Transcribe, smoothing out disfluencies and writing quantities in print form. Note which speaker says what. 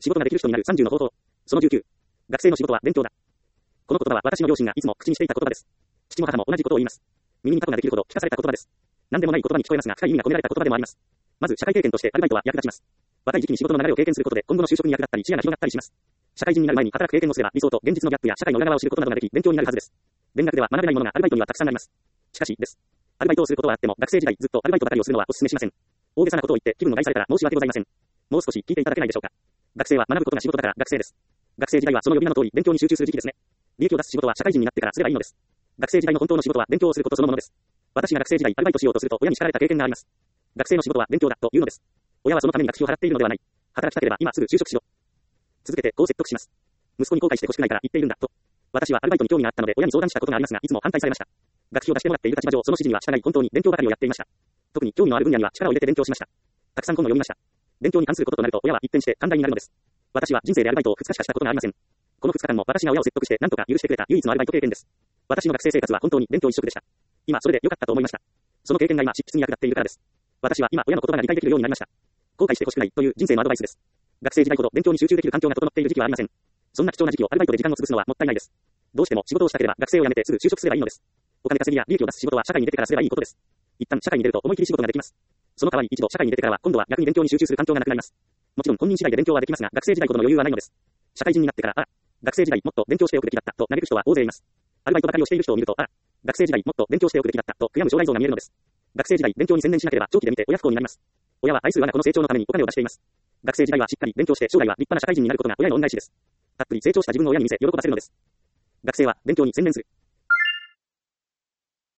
Speaker 1: 仕事ができる人になる30の方法。その19。学生の仕事は勉強だ。この言葉は私の両親がいつも口にしていた言葉です。父も母も同じことを言います。耳にタコができるほど聞かされた言葉です。何でもない言葉に聞こえますが深い意味が込められた言葉でもあります。まず社会経験としてアルバイトは役立ちます。若い時期に仕事の流れを経験することで今後の就職に役立ったり視野が広がったりします。社会人になる前に働く経験をすれば理想と現実のギャップや社会の裏側を知ることなどができ勉強になるはずです。勉学では学べないものがアルバイトにはたくさんあります。しかしです。アルバイトをすることはあっても学生時代ずっとアルバイトばかりをするのはお勧めしません。大げさなことを言って気分を害されたら申し訳ございません。もう少し聞いていただけないでしょうか。学生は学ぶことが仕事だから学生です。学生時代はその呼び名の通り勉強に集中する時期ですね。利益を出す仕事は社会人になってからすればいいのです。学生時代の本当の仕事は勉強をすることそのものです。私が学生時代アルバイトしようとすると親に叱られた経験があります。学生の仕事は勉強だというのです。親はそのために学費を払っているのではない。働きたければ今すぐ就職しろ。続けてこう説得します。息子に後悔してほしくないから言っているんだと。私はアルバイトに興味があったので親に相談したことがありますがいつも反対されました。学費を出してもらっている立場上その指示には従い本当に勉強ばかりをやっていました。特に興味のある分野には力を入れて勉強しました。たくさん本を読みました。勉強に関することとなると親は一転して寛大になるのです。私は人生でアルバイトを2日しかしたことがありません。この2日間も私が親を説得して何とか許してくれた唯一のアルバイト経験です。私の学生生活は本当に勉強一色でした。今それで良かったと思いました。その経験が今執筆に役立っているからです。私は今親の言葉が理解できるようになりました。後悔してほしくないという人生のアドバイスです。学生時代ほど勉強に集中できる環境が整っている時期はありません。そんな貴重な時期をアルバイトで時間を潰すのはもったいないです。どうしても仕事をしたければ学生を辞めてすぐ就職すればいいのです。お金稼ぎや利益を出す仕事は社会に出てからすればいいことです。一旦社会に出ると思い切り仕事ができます。その代わり一度社会に出てからは今度は逆に勉強に集中する環境がなくなります。もちろん本人次第で勉強はできますが学生時代ほどの余裕はないのです。社会人になってから学生時代もっと勉強しておくべきだったと嘆く人は大勢います。アルバイトばかりをしている人を見ると学生時代もっと勉強しておくべきだったと悔やむ将来像が見えるのです。学生時代勉強に専念しなければ長期で見て親不幸になります。親は愛する我が子の成長のためにお金を出しています。学生時代はしっかり勉強して将来は立派な社会人になることが親の恩返しです。たっぷり成長した自分の親に見せ喜ばせるのです。学生は勉強に専念する。